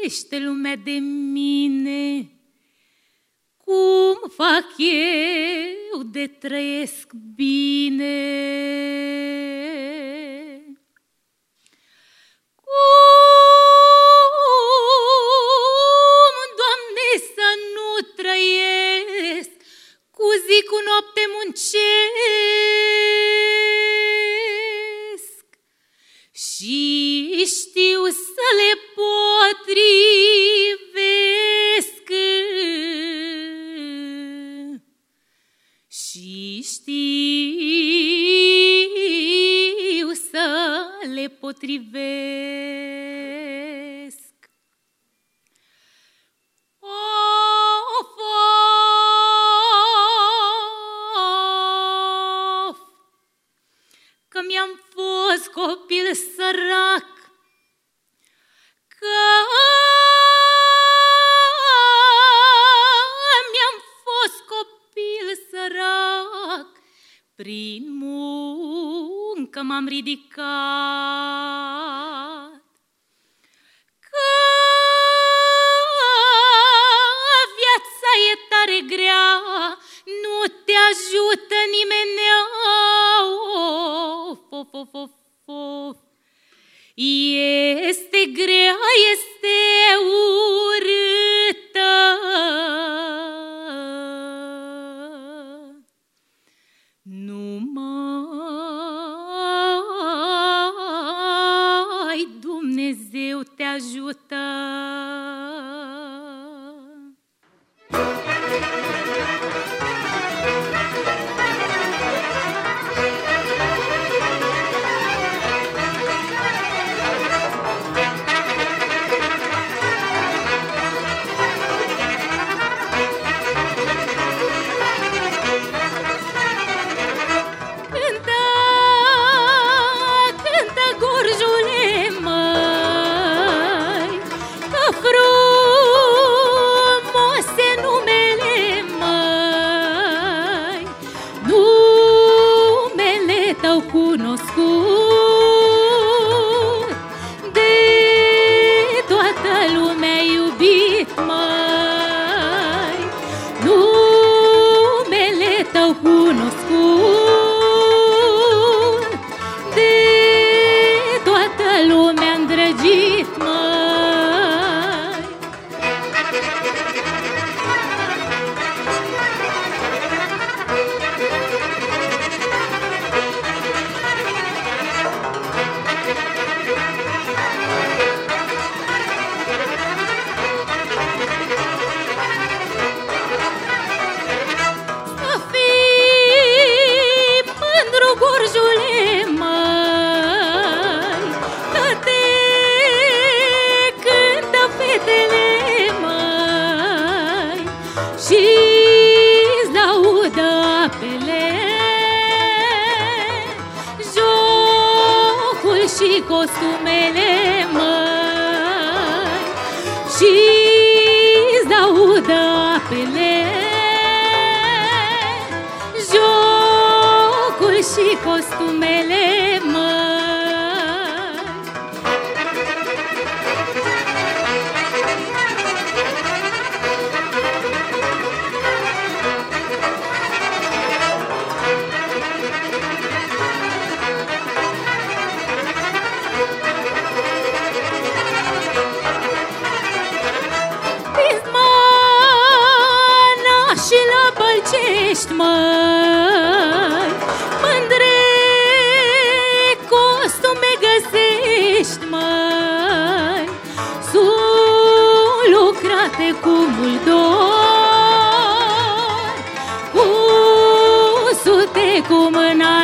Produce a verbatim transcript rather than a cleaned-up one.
ferește lumea de mine, cum fac eu de trăiesc bine. Cum, Doamne, să nu trăiesc, cu zi cu noapte muncesc și știu să le potrivesc și știu să le potrivesc. Of, of, că mi-am fost copil sărac, că mi-am fost copil sărac, prin muncă m-am ridicat, că viața e tare grea, nu te ajută nimenea. Of, of, of, of, of. Este grea, este urâtă, numai Dumnezeu te ajută. Și costumele, măi, și-ți laudă apele, jocul și costumele, măi. Ești, măi, mândre costume găsești, măi, sunt lucrate cu mult dor, cu sute cu mâna